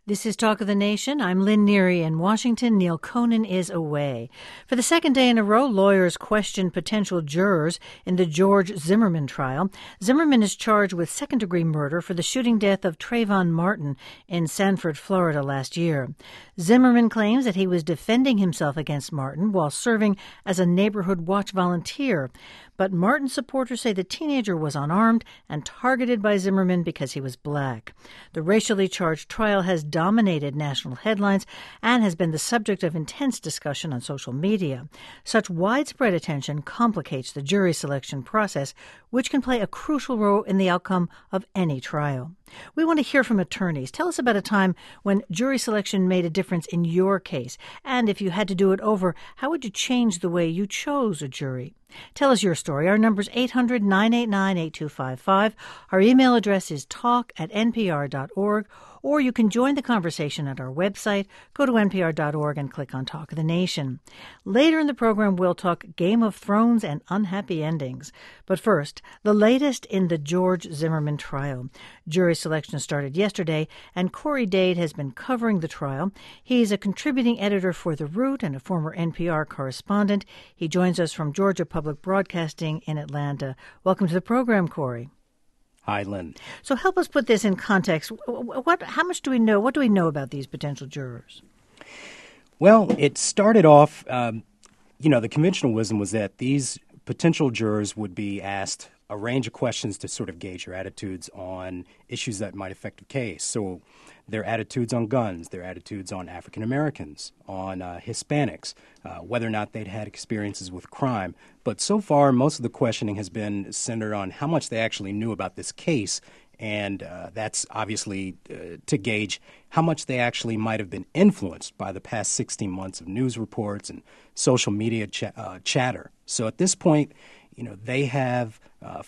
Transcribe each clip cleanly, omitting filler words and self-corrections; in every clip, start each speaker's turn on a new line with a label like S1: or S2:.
S1: This is Talk of the Nation. I'm Lynn Neary in Washington. Neil Conan is away. For the second day in a row, lawyers questioned potential jurors in the George Zimmerman trial. Zimmerman is charged with second-degree murder for the shooting death of Trayvon Martin in Sanford, Florida last year. Zimmerman claims that he was defending himself against Martin while serving as a neighborhood watch volunteer. But Martin supporters say the teenager was unarmed and targeted by Zimmerman because he was black. The racially charged trial has dominated national headlines and has been the subject of intense discussion on social media. Such widespread attention complicates the jury selection process, which can play a crucial role in the outcome of any trial. We want to hear from attorneys. Tell us about a time when jury selection made a difference in your case. And if you had to do it over, how would you change the way you chose a jury? Tell us your story. Our number is 800-989-8255. Our email address is talk@npr.org, or you can join the conversation at our website. Go to npr.org and click on Talk of the Nation. Later in the program, we'll talk Game of Thrones and unhappy endings. But first, the latest in the George Zimmerman trial. Jury selection started yesterday, and Corey Dade has been covering the trial. He's a contributing editor for The Root and a former NPR correspondent. He joins us from Georgia Public Broadcasting in Atlanta. Welcome to the program, Corey.
S2: Hi, Lynn.
S1: So help us put this in context. How much do we know? What do we know about these potential jurors?
S2: Well, it started off, the conventional wisdom was that these potential jurors would be asked a range of questions to sort of gauge your attitudes on issues that might affect the case. So their attitudes on guns, their attitudes on African Americans, on Hispanics, whether or not they'd had experiences with crime. But so far, most of the questioning has been centered on how much they actually knew about this case. And that's obviously to gauge how much they actually might have been influenced by the past 16 months of news reports and social media chatter. So at this point, they have a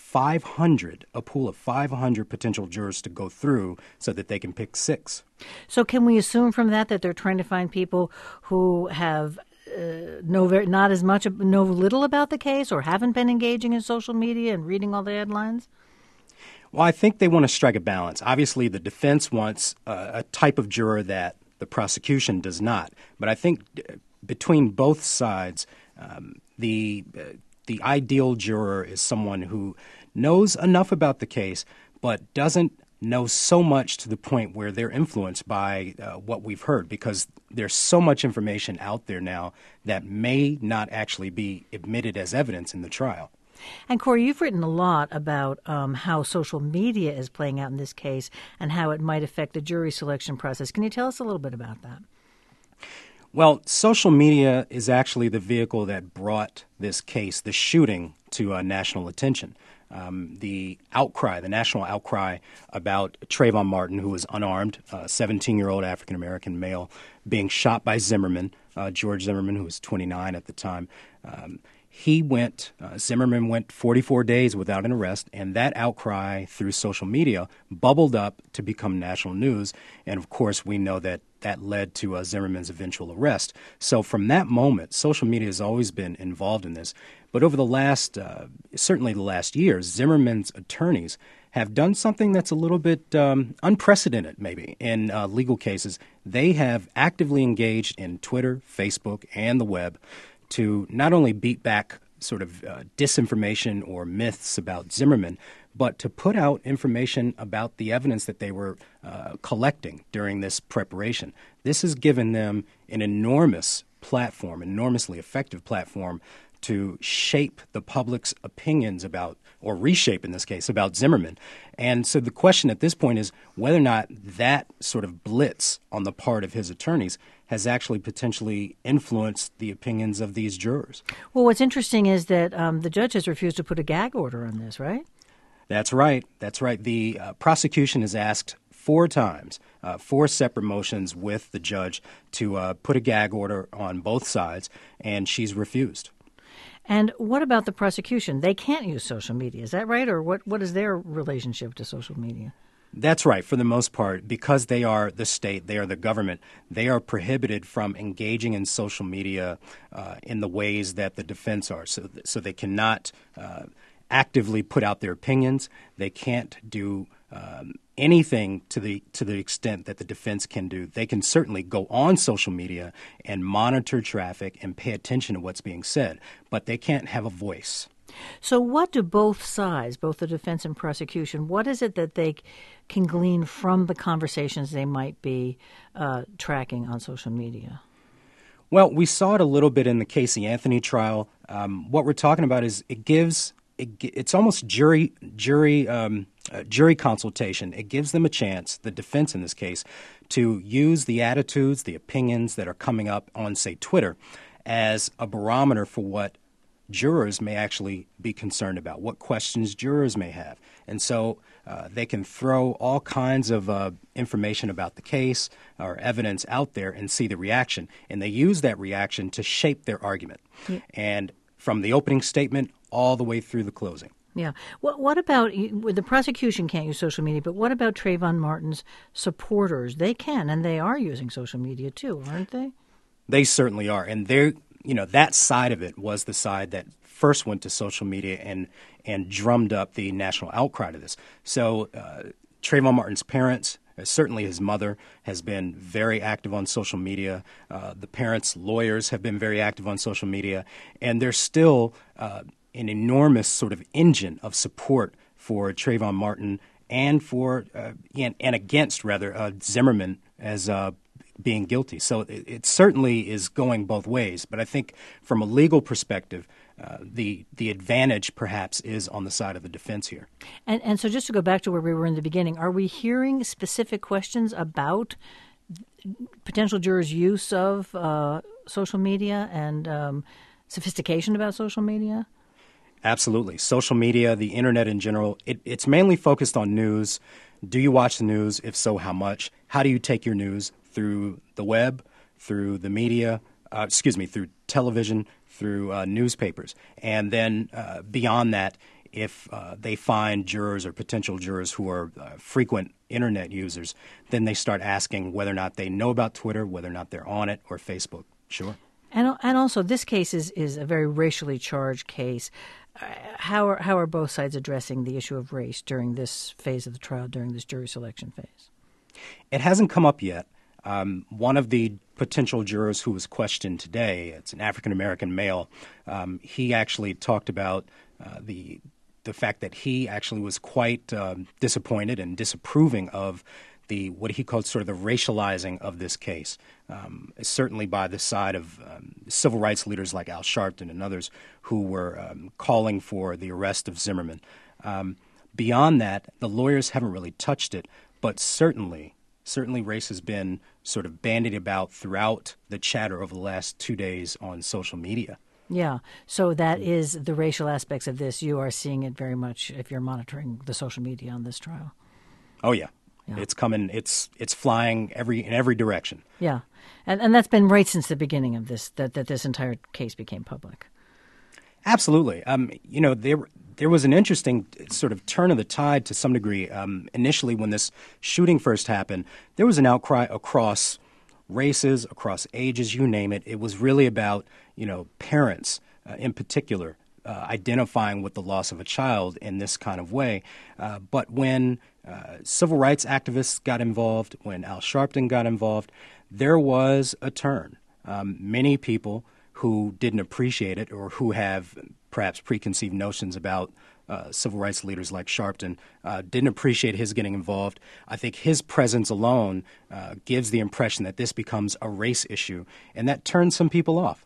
S2: pool of 500 potential jurors to go through so that they can pick 6.
S1: So can we assume from that they're trying to find people who have know little about the case or haven't been engaging in social media and reading all the headlines?
S2: Well, I think they want to strike a balance. Obviously, the defense wants a type of juror that the prosecution does not. But I think between both sides, the ideal juror is someone who knows enough about the case but doesn't know so much to the point where they're influenced by what we've heard, because there's so much information out there now that may not actually be admitted as evidence in the trial.
S1: And Corey, you've written a lot about how social media is playing out in this case and how it might affect the jury selection process. Can you tell us a little bit about that?
S2: Well, social media is actually the vehicle that brought this case, the shooting, to national attention. The national outcry about Trayvon Martin, who was unarmed, a 17-year-old African-American male, being shot by Zimmerman, George Zimmerman, who was 29 at the time. Zimmerman went 44 days without an arrest, and that outcry through social media bubbled up to become national news. And of course, we know that led to Zimmerman's eventual arrest. So from that moment, social media has always been involved in this. But over certainly the last years, Zimmerman's attorneys have done something that's a little bit unprecedented, maybe, in legal cases. They have actively engaged in Twitter, Facebook, and the web to not only beat back sort of disinformation or myths about Zimmerman, but to put out information about the evidence that they were collecting during this preparation. This has given them an enormously effective platform to shape the public's opinions about, or reshape in this case, about Zimmerman. And so the question at this point is whether or not that sort of blitz on the part of his attorneys has actually potentially influenced the opinions of these jurors.
S1: Well, what's interesting is that the judge has refused to put a gag order on this, right?
S2: That's right. The prosecution has asked 4 times, 4 separate motions with the judge to put a gag order on both sides, and she's refused.
S1: And what about the prosecution? They can't use social media. Is that right? Or what is their relationship to social media?
S2: That's right. For the most part, because they are the state, they are the government, they are prohibited from engaging in social media in the ways that the defense are. So they cannot actively put out their opinions. They can't do anything to the extent that the defense can do. They can certainly go on social media and monitor traffic and pay attention to what's being said, but they can't have a voice.
S1: So what do both sides, both the defense and prosecution, what is it that they can glean from the conversations they might be tracking on social media?
S2: Well, we saw it a little bit in the Casey Anthony trial. What we're talking about is it's almost jury consultation. It gives them a chance, the defense in this case, to use the attitudes, the opinions that are coming up on, say, Twitter as a barometer for what jurors may actually be concerned about, what questions jurors may have. And so they can throw all kinds of information about the case or evidence out there and see the reaction. And they use that reaction to shape their argument. Yeah. And from the opening statement all the way through the closing.
S1: Yeah. What about the prosecution can't use social media, but what about Trayvon Martin's supporters? They can, and they are using social media too, aren't they? They
S2: certainly are. And they're, that side of it was the side that first went to social media and drummed up the national outcry to this. So Trayvon Martin's parents, certainly his mother, has been very active on social media. The parents' lawyers have been very active on social media. And there's still an enormous sort of engine of support for Trayvon Martin and for and against Zimmerman as being guilty. So it certainly is going both ways. But I think from a legal perspective, the advantage perhaps is on the side of the defense here.
S1: And so just to go back to where we were in the beginning, are we hearing specific questions about potential jurors' use of social media and sophistication about social media?
S2: Absolutely. Social media, the internet in general, it's mainly focused on news. Do you watch the news? If so, how much? How do you take your news? Through the web, through the media, through television, through newspapers. And then beyond that, if they find jurors or potential jurors who are frequent internet users, then they start asking whether or not they know about Twitter, whether or not they're on it, or Facebook. Sure.
S1: And also, this case is a very racially charged case. How are both sides addressing the issue of race during this phase of the trial, during this jury selection phase?
S2: It hasn't come up yet. One of the potential jurors who was questioned today, it's an African-American male, he actually talked about the fact that he actually was quite disappointed and disapproving of what he called sort of the racializing of this case, certainly by the side of civil rights leaders like Al Sharpton and others who were calling for the arrest of Zimmerman. Beyond that, the lawyers haven't really touched it, but certainly race has been sort of bandied about throughout the chatter over the last 2 days on social media.
S1: Yeah. So that is the racial aspects of this. You are seeing it very much if you're monitoring the social media on this trial.
S2: Oh, yeah. It's coming. It's flying in every direction.
S1: Yeah. And that's been right since the beginning of this, that this entire case became public.
S2: Absolutely. There was an interesting sort of turn of the tide to some degree. Initially, when this shooting first happened, there was an outcry across races, across ages, you name it. It was really about, parents in particular identifying with the loss of a child in this kind of way. But when civil rights activists got involved, when Al Sharpton got involved, there was a turn. Many people who didn't appreciate it or who have perhaps preconceived notions about civil rights leaders like Sharpton didn't appreciate his getting involved. I think his presence alone gives the impression that this becomes a race issue, and that turns some people off.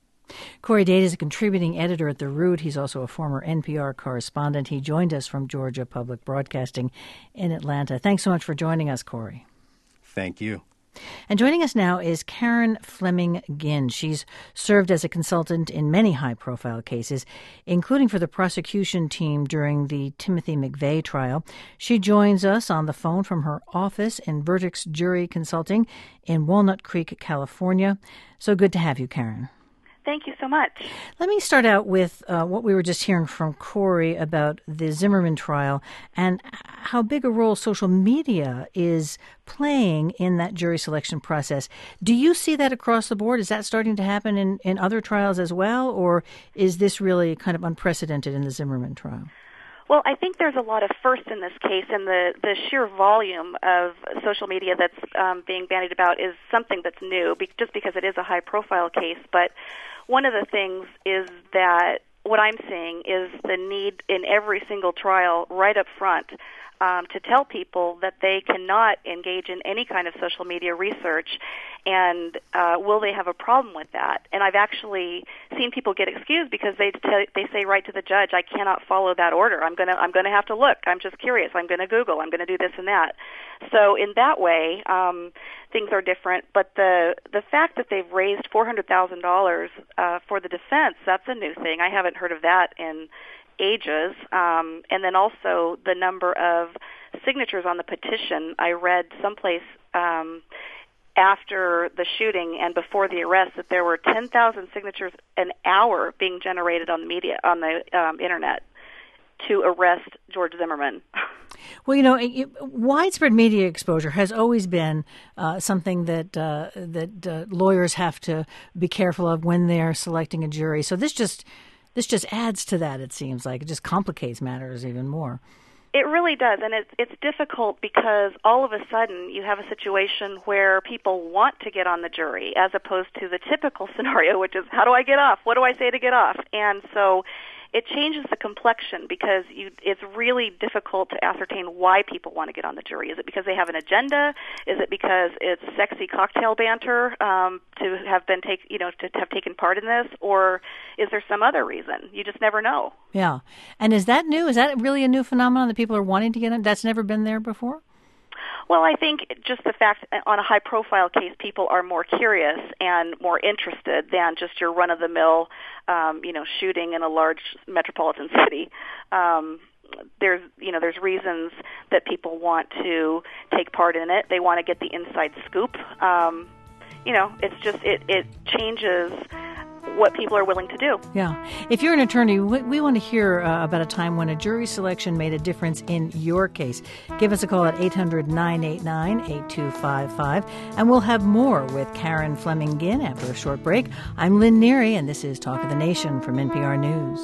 S1: Corey Dade is a contributing editor at The Root. He's also a former NPR correspondent. He joined us from Georgia Public Broadcasting in Atlanta. Thanks so much for joining us, Corey.
S2: Thank you.
S1: And joining us now is Karen Fleming Ginn. She's served as a consultant in many high-profile cases, including for the prosecution team during the Timothy McVeigh trial. She joins us on the phone from her office in Vertex Jury Consulting in Walnut Creek, California. So good to have you, Karen.
S3: Thank you so much.
S1: Let me start out with what we were just hearing from Corey about the Zimmerman trial and how big a role social media is playing in that jury selection process. Do you see that across the board? Is that starting to happen in other trials as well, or is this really kind of unprecedented in the Zimmerman trial?
S3: Well, I think there's a lot of firsts in this case, and the sheer volume of social media that's being bandied about is something that's new, just because it is a high-profile case. But one of the things is that what I'm seeing is the need in every single trial right up front to tell people that they cannot engage in any kind of social media research, and will they have a problem with that? And I've actually seen people get excused because they say right to the judge, "I cannot follow that order. I'm gonna have to look. I'm just curious. I'm gonna Google. I'm gonna do this and that." So in that way, things are different. But the fact that they've raised $400,000 for the defense, that's a new thing. I haven't heard of that in ages, and then also the number of signatures on the petition. I read someplace after the shooting and before the arrest that there were 10,000 signatures an hour being generated on the internet to arrest George Zimmerman.
S1: Well, widespread media exposure has always been something that lawyers have to be careful of when they are selecting a jury. So this just adds to that, it seems like. It just complicates matters even more.
S3: It really does, and it's difficult because all of a sudden you have a situation where people want to get on the jury as opposed to the typical scenario, which is, how do I get off? What do I say to get off? And so it changes the complexion because it's really difficult to ascertain why people want to get on the jury. Is it because they have an agenda? Is it because it's sexy cocktail banter to have taken part in this, or is there some other reason? You just never know.
S1: Yeah, and is that new? Is that really a new phenomenon that people are wanting to get in? That's never been there before?
S3: Well, I think just the fact on a high-profile case, people are more curious and more interested than just your run-of-the-mill, shooting in a large metropolitan city. There's reasons that people want to take part in it. They want to get the inside scoop. It changes what people are willing to do.
S1: Yeah. If you're an attorney, we want to hear about a time when a jury selection made a difference in your case. Give us a call at 800-989-8255, and we'll have more with Karen Fleming-Ginn after a short break. I'm Lynn Neary, and this is Talk of the Nation from NPR News.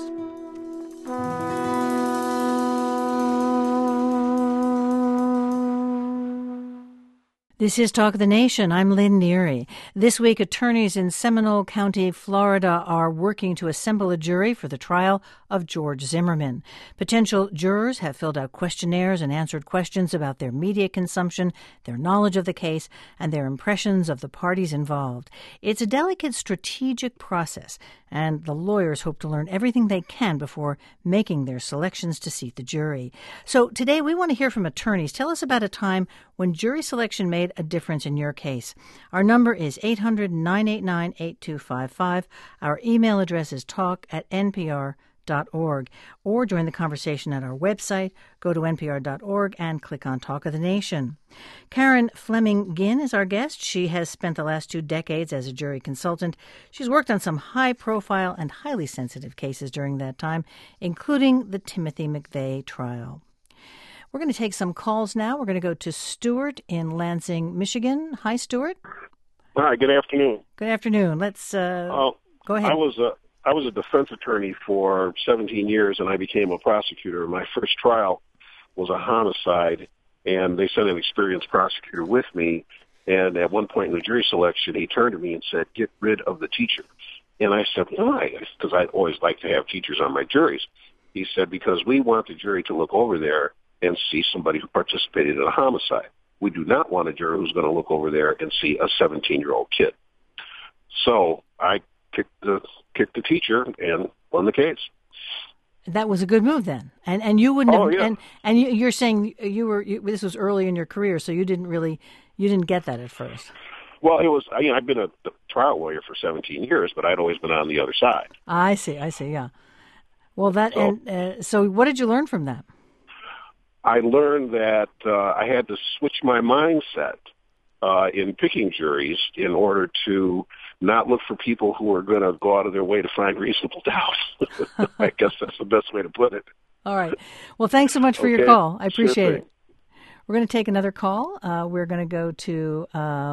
S1: This is Talk of the Nation. I'm Lynn Neary. This week, attorneys in Seminole County, Florida, are working to assemble a jury for the trial of George Zimmerman. Potential jurors have filled out questionnaires and answered questions about their media consumption, their knowledge of the case, and their impressions of the parties involved. It's a delicate strategic process, and the lawyers hope to learn everything they can before making their selections to seat the jury. So today we want to hear from attorneys. Tell us about a time when jury selection made a difference in your case. Our number is 800-989-8255. Our email address is talk@npr.org, or join the conversation at our website. Go to npr.org and click on Talk of the Nation. Karen Fleming-Ginn is our guest. She has spent the last 2 decades as a jury consultant. She's worked on some high-profile and highly sensitive cases during that time, including the Timothy McVeigh trial. We're going to take some calls now. We're going to go to Stuart in Lansing, Michigan. Hi, Stuart.
S4: Hi, good afternoon.
S1: Good afternoon. Let's go ahead.
S4: I was a defense attorney for 17 years, and I became a prosecutor. My first trial was a homicide, and they sent an experienced prosecutor with me. And at one point in the jury selection, he turned to me and said, "Get rid of the teacher." And I said, "Why?" Because I'd always like to have teachers on my juries. He said, "Because we want the jury to look over there and see somebody who participated in a homicide. We do not want a juror who's going to look over there and see a 17-year-old kid." So I kicked the teacher and won the case.
S1: That was a good move then, and you wouldn't.
S4: Oh,
S1: have,
S4: yeah.
S1: And you're saying this was early in your career, so you didn't get that at first.
S4: Well, it was. I've been a trial lawyer for 17 years, but I'd always been on the other side.
S1: I see. Yeah. Well, so what did you learn from that?
S4: I learned that I had to switch my mindset in picking juries in order to not look for people who are going to go out of their way to find reasonable doubt. I guess that's the best way to put it.
S1: All right. Well, thanks so much for your call. I appreciate it. We're going to take another call. We're going to go to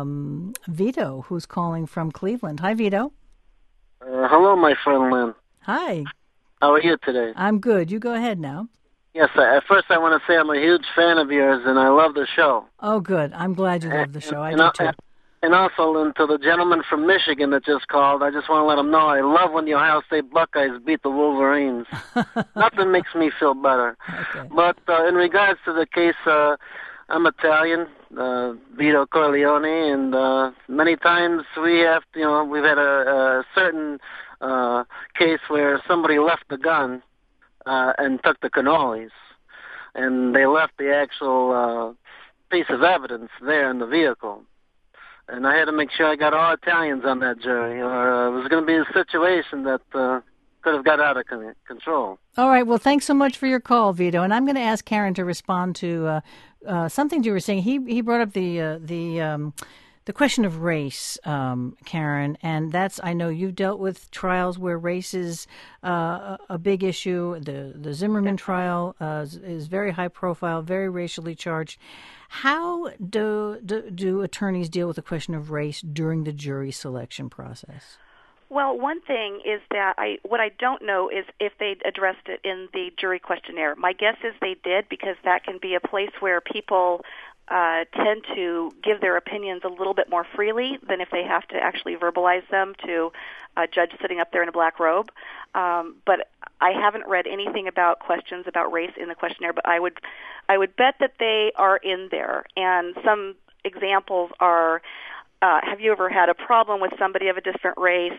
S1: Vito, who's calling from Cleveland. Hi, Vito.
S5: Hello, my friend Lynn.
S1: Hi.
S5: How are you today?
S1: I'm good. You go ahead now.
S5: Yes, at first I want to say I'm a huge fan of yours, and I love the show.
S1: Oh, good. I'm glad you love the show. I do, too.
S5: And also, Lynn, to the gentleman from Michigan that just called, I just want to let him know I love when the Ohio State Buckeyes beat the Wolverines. Nothing makes me feel better.
S1: Okay.
S5: But in regards to the case, I'm Italian, Vito Corleone, and many times we've had a certain case where somebody left the gun and took the cannolis, and they left the actual piece of evidence there in the vehicle. And I had to make sure I got all Italians on that jury, or it was going to be a situation that could have got out of control.
S1: All right. Well, thanks so much for your call, Vito. And I'm going to ask Karen to respond to something you were saying. He brought up the question of race, Karen, and that's, I know you've dealt with trials where race is a big issue. The Zimmerman trial is very high profile, very racially charged. How do attorneys deal with the question of race during the jury selection process?
S3: Well, one thing is that what I don't know is if they addressed it in the jury questionnaire. My guess is they did, because that can be a place where people tend to give their opinions a little bit more freely than if they have to actually verbalize them to a judge sitting up there in a black robe. But I haven't read anything about questions about race in the questionnaire, but I would bet that they are in there. And some examples are, have you ever had a problem with somebody of a different race?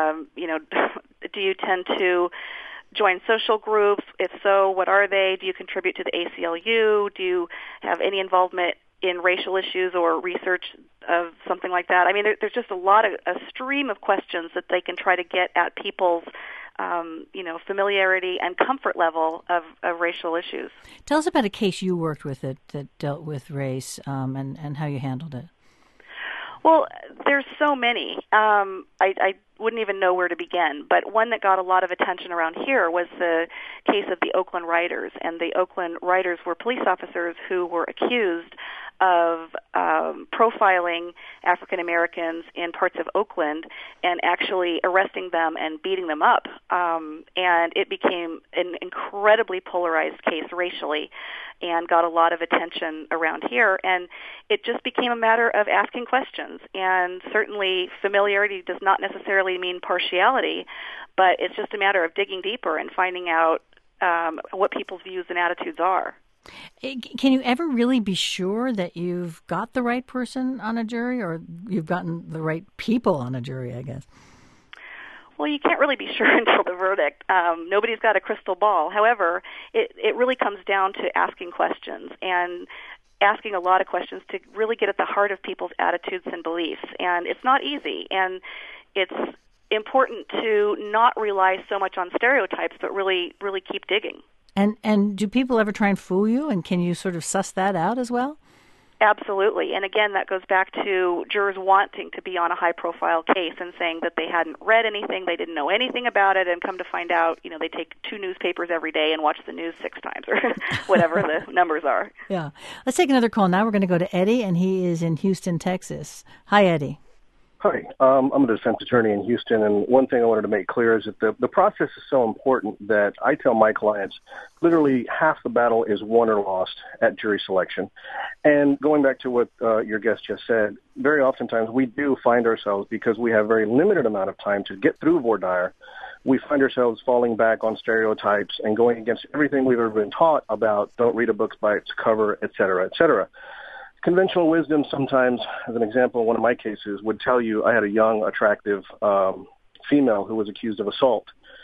S3: Do you tend to join social groups? If so, what are they? Do you contribute to the ACLU? Do you have any involvement in racial issues or research of something like that? I mean, there's just a stream of questions that they can try to get at people's, familiarity and comfort level of racial issues.
S1: Tell us about a case you worked with that dealt with race and how you handled it.
S3: Well, there's so many. I wouldn't even know where to begin. But one that got a lot of attention around here was the case of the Oakland Riders. And the Oakland Riders were police officers who were accused of profiling African Americans in parts of Oakland and actually arresting them and beating them up. And it became an incredibly polarized case racially and got a lot of attention around here. And it just became a matter of asking questions. And certainly familiarity does not necessarily mean partiality, but it's just a matter of digging deeper and finding out what people's views and attitudes are.
S1: Can you ever really be sure that you've got the right person on a jury, or you've gotten the right people on a jury, I guess?
S3: Well, you can't really be sure until the verdict. Nobody's got a crystal ball. However, it really comes down to asking questions and asking a lot of questions to really get at the heart of people's attitudes and beliefs. And it's not easy. And it's important to not rely so much on stereotypes, but really, really keep digging.
S1: And do people ever try and fool you? And can you sort of suss that out as well?
S3: Absolutely. And again, that goes back to jurors wanting to be on a high-profile case and saying that they hadn't read anything, they didn't know anything about it, and come to find out, they take 2 newspapers every day and watch the news 6 times or whatever the numbers are.
S1: Yeah. Let's take another call now. We're going to go to Eddie, and he is in Houston, Texas. Hi, Eddie.
S6: Hi, I'm a defense attorney in Houston, and one thing I wanted to make clear is that the process is so important that I tell my clients literally half the battle is won or lost at jury selection. And going back to what your guest just said, very oftentimes we do find ourselves, because we have very limited amount of time to get through voir dire, we find ourselves falling back on stereotypes and going against everything we've ever been taught about don't read a book by its cover, et cetera, et cetera. Conventional wisdom sometimes, as an example, one of my cases would tell you I had a young, attractive female who was accused of assault,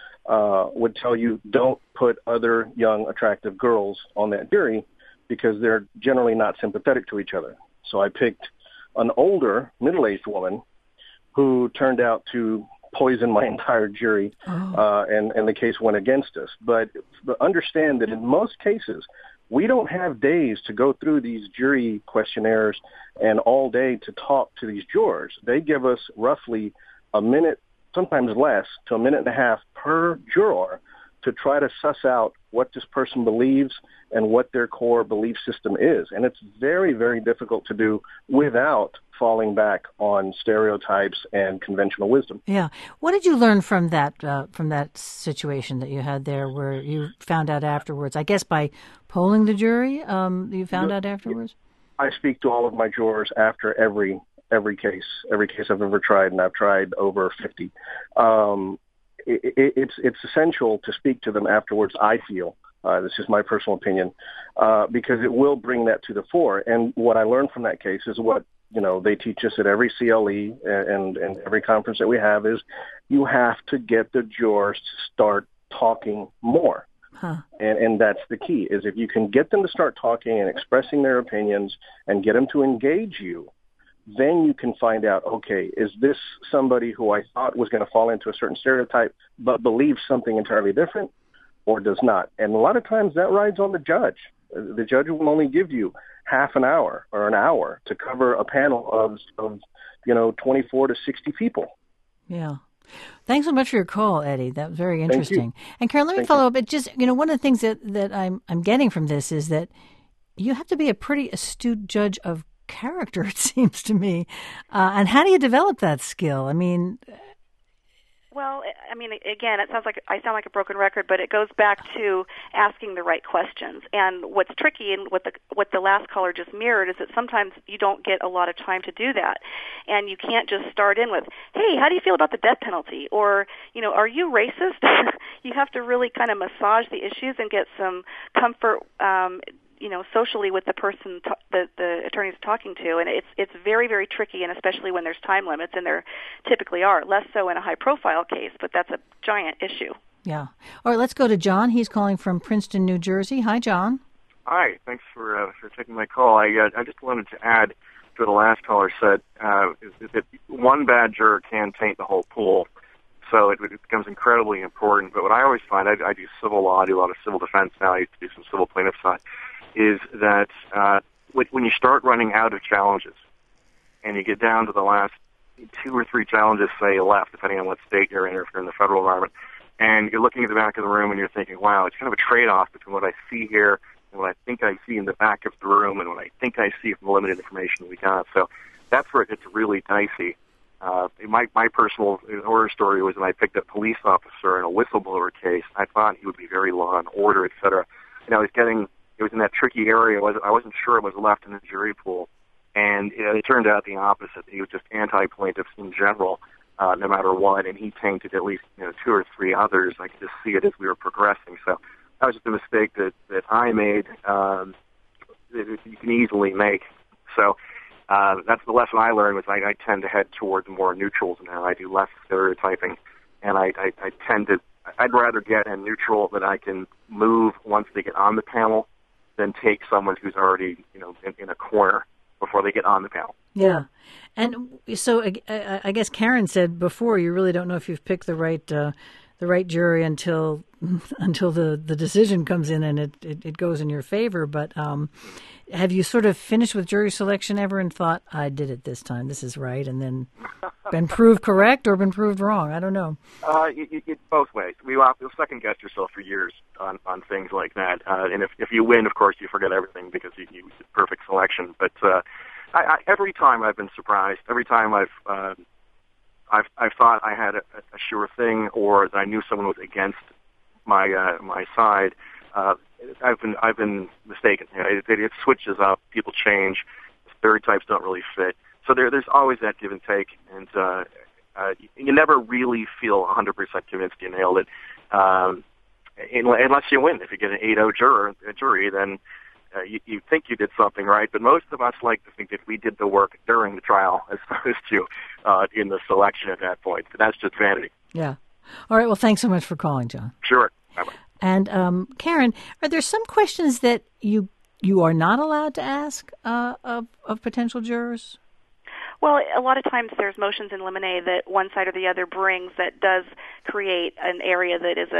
S6: would tell you don't put other young, attractive girls on that jury because they're generally not sympathetic to each other. So I picked an older, middle-aged woman who turned out to poison my entire jury, and the case went against us. But understand that in most cases, we don't have days to go through these jury questionnaires and all day to talk to these jurors. They give us roughly a minute, sometimes less, to a minute and a half per juror to try to suss out what this person believes and what their core belief system is. And it's very, very difficult to do without falling back on stereotypes and conventional wisdom.
S1: Yeah. What did you learn from that situation that you had there where you found out afterwards? I guess by polling the jury, you found out afterwards?
S6: I speak to all of my jurors after every case I've ever tried, and I've tried over 50. It's essential to speak to them afterwards, I feel. This is my personal opinion, because it will bring that to the fore. And what I learned from that case is what they teach us at every CLE and every conference that we have is you have to get the jurors to start talking more.
S1: Huh.
S6: And that's the key, is if you can get them to start talking and expressing their opinions and get them to engage you, then you can find out, okay, is this somebody who I thought was going to fall into a certain stereotype but believes something entirely different or does not? And a lot of times that rides on the judge. The judge will only give you half an hour or an hour to cover a panel of 24 to 60 people.
S1: Yeah. Thanks so much for your call, Eddie. That was very interesting. And Karen, let me follow up. It just, one of the things that I'm getting from this is that you have to be a pretty astute judge of character, it seems to me. And how do you develop that skill?
S3: Well, again, it sounds like I sound like a broken record, but it goes back to asking the right questions. And what's tricky, and what the last caller just mirrored, is that sometimes you don't get a lot of time to do that, and you can't just start in with, "Hey, how do you feel about the death penalty?" or, "Are you racist?" You have to really kind of massage the issues and get some comfort, socially with the person the attorney's talking to, and it's very, very tricky, and especially when there's time limits, and there typically are, less so in a high-profile case, but that's a giant issue.
S1: Yeah. All right, let's go to John. He's calling from Princeton, New Jersey. Hi, John.
S7: Hi. Thanks for taking my call. I just wanted to add to what the last caller said, is that one bad juror can taint the whole pool, so it becomes incredibly important. But what I always find, I do civil law, I do a lot of civil defense now, I used to do some civil plaintiff side, is that when you start running out of challenges and you get down to the last 2 or 3 challenges, say, left, depending on what state you're in or if you're in the federal environment, and you're looking at the back of the room and you're thinking, wow, it's kind of a trade-off between what I see here and what I think I see in the back of the room and what I think I see from the limited information we got. So that's where it gets really dicey. My personal horror story was when I picked a police officer in a whistleblower case. I thought he would be very law and order, et cetera. It was in that tricky area. I wasn't sure it was left in the jury pool. And it turned out the opposite. He was just anti-plaintiffs in general, no matter what, and he tainted at least 2 or 3 others. I could just see it as we were progressing. So that was just a mistake that I made that you can easily make. So that's the lesson I learned, was I tend to head towards more neutrals now. I do less stereotyping, and I tend to – I'd rather get a neutral that I can move once they get on the panel than take someone who's already, in a corner before they get on the panel.
S1: Yeah. And so I guess Karen said before, you really don't know if you've picked the right jury until the decision comes in and it goes in your favor. But have you sort of finished with jury selection ever and thought, I did it this time, this is right, and then been proved correct or been proved wrong? I don't know.
S7: It's both ways. You'll second guess yourself for years on things like that. And if you win, of course, you forget everything because you did perfect selection. But every time I've been surprised. Every time I've thought I had a sure thing, or that I knew someone was against my side. I've been mistaken. It switches up. People change. Stereotypes don't really fit. So there's always that give and take, and you never really feel 100% convinced you nailed it, unless you win. If you get an 8-0 jury, then you think you did something right. But most of us like to think that we did the work during the trial as opposed to in the selection at that point. But that's just vanity.
S1: Yeah. All right. Well, thanks so much for calling, John.
S7: Sure. Bye-bye.
S1: And Karen, are there some questions that you are not allowed to ask of potential jurors?
S3: Well, a lot of times there's motions in limine that one side or the other brings that does create an area that is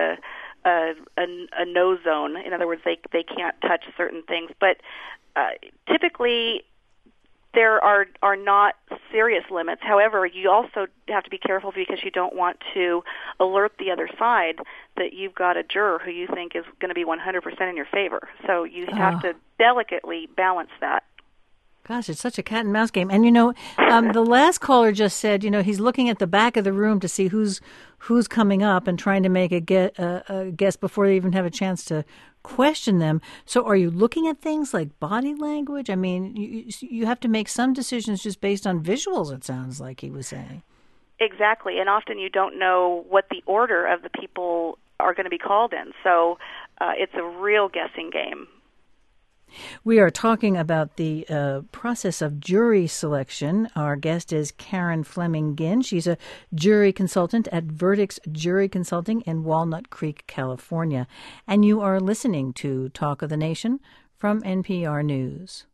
S3: a no zone. In other words, they can't touch certain things. But typically there are not serious limits. However, you also have to be careful because you don't want to alert the other side that you've got a juror who you think is going to be 100% in your favor. So you have to delicately balance that.
S1: Gosh, it's such a cat and mouse game. And, the last caller just said, he's looking at the back of the room to see who's coming up and trying to make a guess before they even have a chance to question them. So are you looking at things like body language? I mean, you have to make some decisions just based on visuals, it sounds like he was saying.
S3: Exactly. And often you don't know what the order of the people are going to be called in. So it's a real guessing game.
S1: We are talking about the process of jury selection. Our guest is Karen Fleming-Ginn. She's a jury consultant at Verdicts Jury Consulting in Walnut Creek, California. And you are listening to Talk of the Nation from NPR News.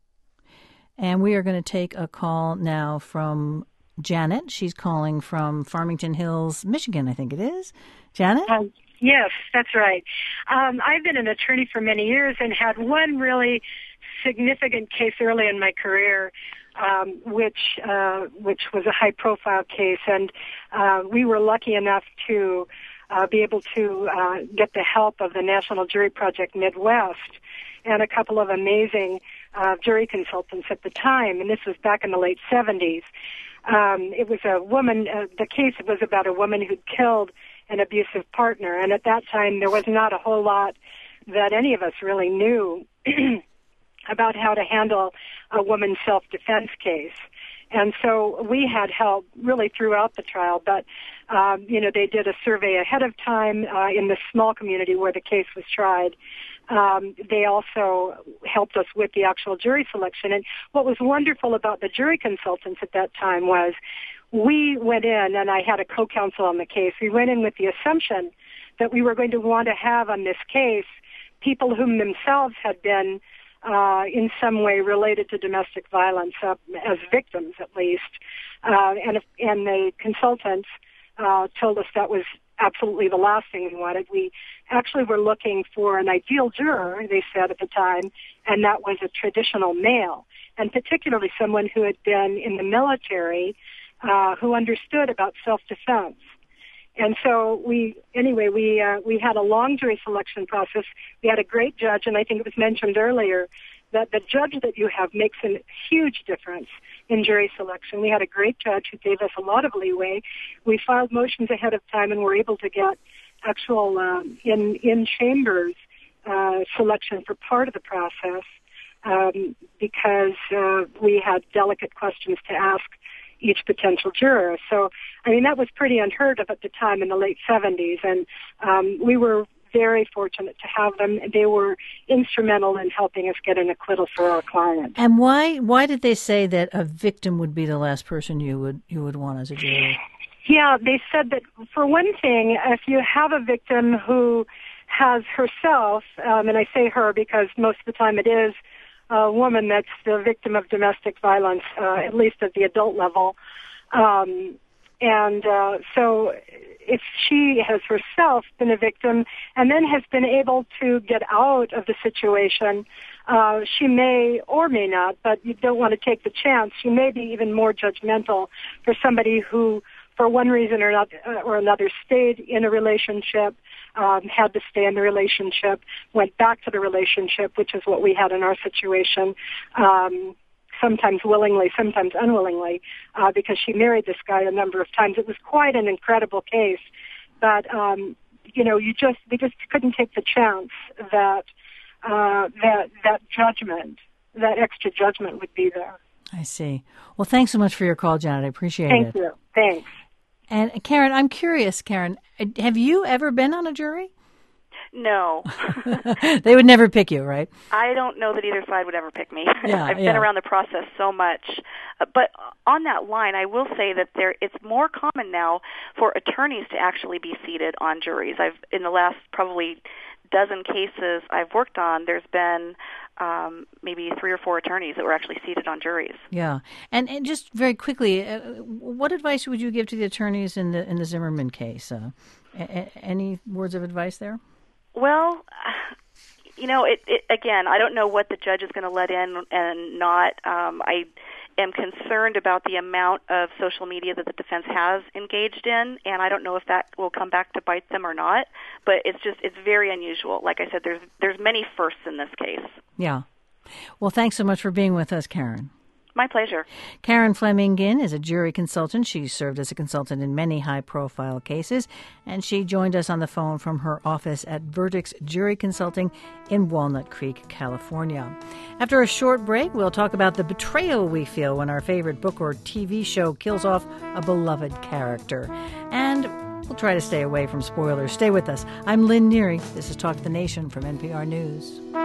S1: And we are going to take a call now from Janet. She's calling from Farmington Hills, Michigan, I think it is. Janet?
S8: Yes, that's right. I've been an attorney for many years and had one really significant case early in my career, which was a high-profile case, and we were lucky enough to be able to get the help of the National Jury Project Midwest and a couple of amazing jury consultants at the time, and this was back in the late 70s. It was a woman. The case was about a woman who'd killed an abusive partner, and at that time there was not a whole lot that any of us really knew about how to handle a woman's self-defense case. And so we had help really throughout the trial, but they did a survey ahead of time in the small community where the case was tried. They also helped us with the actual jury selection. And what was wonderful about the jury consultants at that time was we went in, and I had a co-counsel on the case. We went in with the assumption that we were going to want to have on this case people whom themselves had been in some way related to domestic violence, as victims at least. And the consultants told us that was absolutely the last thing we wanted. We actually were looking for an ideal juror, they said at the time, and that was a traditional male, and particularly someone who had been in the military, who understood about self-defense. And so we had a long jury selection process. We had a great judge, and I think it was mentioned earlier that the judge that you have makes a huge difference in jury selection. We had a great judge who gave us a lot of leeway. We filed motions ahead of time and were able to get actual in chambers selection for part of the process because we had delicate questions to ask each potential juror. So, that was pretty unheard of at the time in the late 70s, and we were very fortunate to have them. They were instrumental in helping us get an acquittal for our client.
S1: And why did they say that a victim would be the last person you would want as a juror?
S8: Yeah, they said that, for one thing, if you have a victim who has herself, and I say her because most of the time it is a woman that's the victim of domestic violence, at least at the adult level. So if she has herself been a victim and then has been able to get out of the situation, she may or may not, but you don't want to take the chance. She may be even more judgmental for somebody who, for one reason or another, stayed in a relationship, had to stay in the relationship, went back to the relationship, which is what we had in our situation, sometimes willingly, sometimes unwillingly, because she married this guy a number of times. It was quite an incredible case, but we just couldn't take the chance that that judgment, that extra judgment, would be there.
S1: I see. Well, thanks so much for your call, Janet. I appreciate it.
S8: Thank you. Thanks.
S1: And Karen, I'm curious, have you ever been on a jury?
S3: No.
S1: They would never pick you, right?
S3: I don't know that either side would ever pick me.
S1: Yeah,
S3: I've been around the process so much. But on that line, I will say that it's more common now for attorneys to actually be seated on juries. In the last probably dozen cases I've worked on, there's been maybe 3 or 4 attorneys that were actually seated on juries.
S1: Yeah, and just very quickly, what advice would you give to the attorneys in the Zimmerman case? Any words of advice there?
S3: Well, again, I don't know what the judge is going to let in and not. I am concerned about the amount of social media that the defense has engaged in, and I don't know if that will come back to bite them or not. But it's very unusual. Like I said, there's many firsts in this case.
S1: Yeah. Well, thanks so much for being with us, Karen.
S3: My pleasure.
S1: Karen Fleming-Ginn is a jury consultant. She's served as a consultant in many high-profile cases, and she joined us on the phone from her office at Verdicts Jury Consulting in Walnut Creek, California. After a short break, we'll talk about the betrayal we feel when our favorite book or TV show kills off a beloved character. And we'll try to stay away from spoilers. Stay with us. I'm Lynn Neary. This is Talk of the Nation from NPR News.